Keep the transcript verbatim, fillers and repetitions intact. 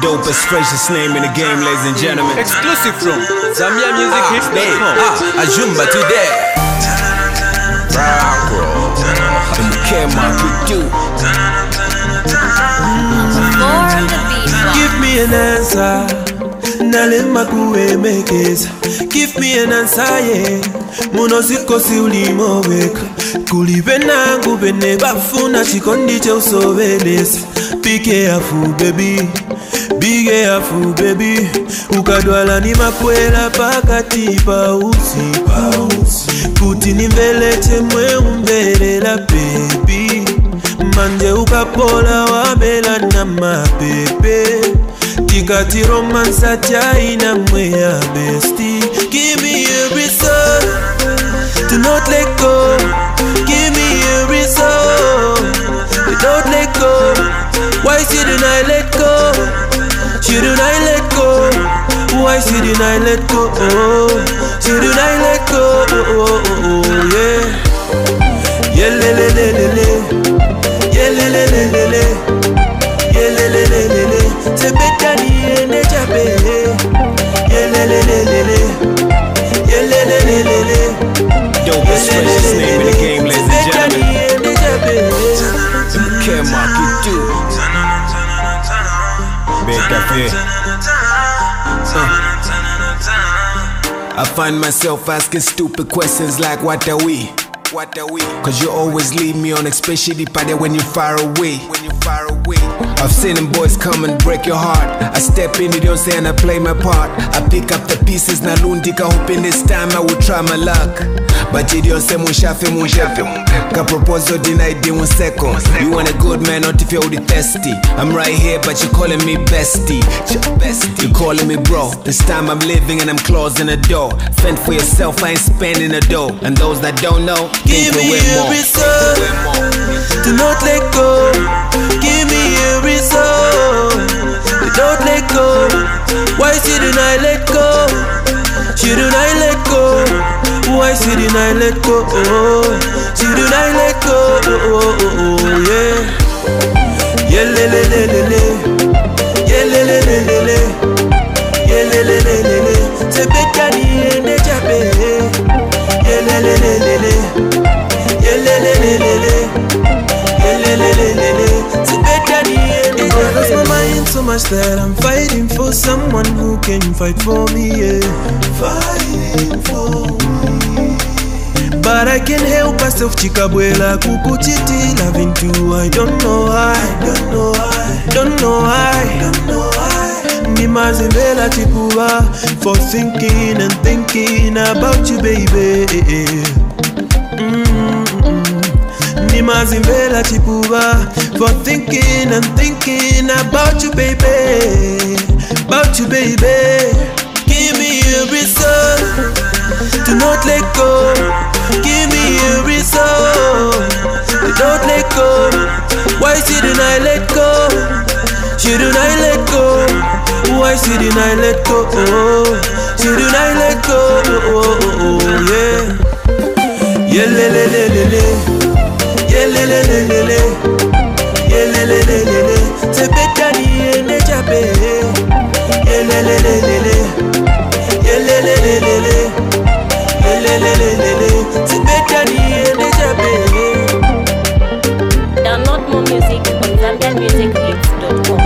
dopest, freshest name in the game, ladies and gentlemen. Exclusive from Zambia Music Hits dot com. Ah, Ajumba today. Bro, in the camera, we do. Give me an answer. Nalema kuwe mekeza. Give me an answer, yeah. Muno sikosi ulimo weka. Kulibe nangu bene bafuna chikondi che usobeleza. Be careful, baby. Be careful, baby. Ukadwala ni makwela pakati pa usi pa usi. Kuti ni mbele chemwe umbele la baby. Manje ukapola wabela na mapepe. Tikati romansa chaina mwea bestie. Give me a reason to not let go. Give me a reason to not let go. Why shouldn't I let go? Shouldn't I let go? Why shouldn't I let go? Shouldn't I let go? Yeah. Yeah, le le le le le. Yeah, le le le le le. Yeah, le le le le le. Se betani ene chape. Yeah, le le le le le. Yeah, le le le le le. Dopest, freshest name in the game, ladies and gentlemen. Camera, we do. Better fit. I find myself asking stupid questions like what are we? What are we? Cause you always leave me on, especially party when you're far away. When you're far away. I've seen them boys come and break your heart. I step in, you don't say, and I play my part. I pick up the pieces, na lundika, hoping this time I will try my luck. But you don't say mushafe mushafe. Ka proposal denied in one second. You want a good man, not if you're thirsty. I'm right here, but you're calling me bestie. You calling me bro. This time I'm living and I'm closing the door. Fend for yourself, I ain't spending a dough. And those that don't know, give me a reason to not let go. Give me a reason to not let go. Why shouldn't I let go? Shouldn't I let go? Why shouldn't I let go? Shouldn't I let go? Yeah. Yeah, le le le le le. Yeah, le le le le le. Yeah, le le le le le. Se betani ene chape. Yeah, le le le le le. Yeah, le le le le le. Yeah, le le le le le. Se betani ene chape. I lost my mind so much that I'm fighting for someone who can fight for me, yeah. Fighting for me. But I can't help myself, chikabwela kukuchiti loving too. I don't know why, don't know why, don't know why, don't know why. Nimazembela chipuwa for thinking and thinking about you, baby. Mm-mm. Nimazembela chipuwa for thinking and thinking about you, baby, about you, baby. Give me a reason to not let go. Give me a reason to not let go. Why shouldn't I let go? Shouldn't I let go? Why shouldn't I let go? Shouldn't I let go? Yeah. Yeah, le le le le le. Yeah, le le le le le. Yeah, le le le le le. Se betani ene chape. Yeah, le le le le le. Yeah, le le le le le. Yeah, le le le le le. Se betani ene chape. Download more music on Zambia Music Hits dot com.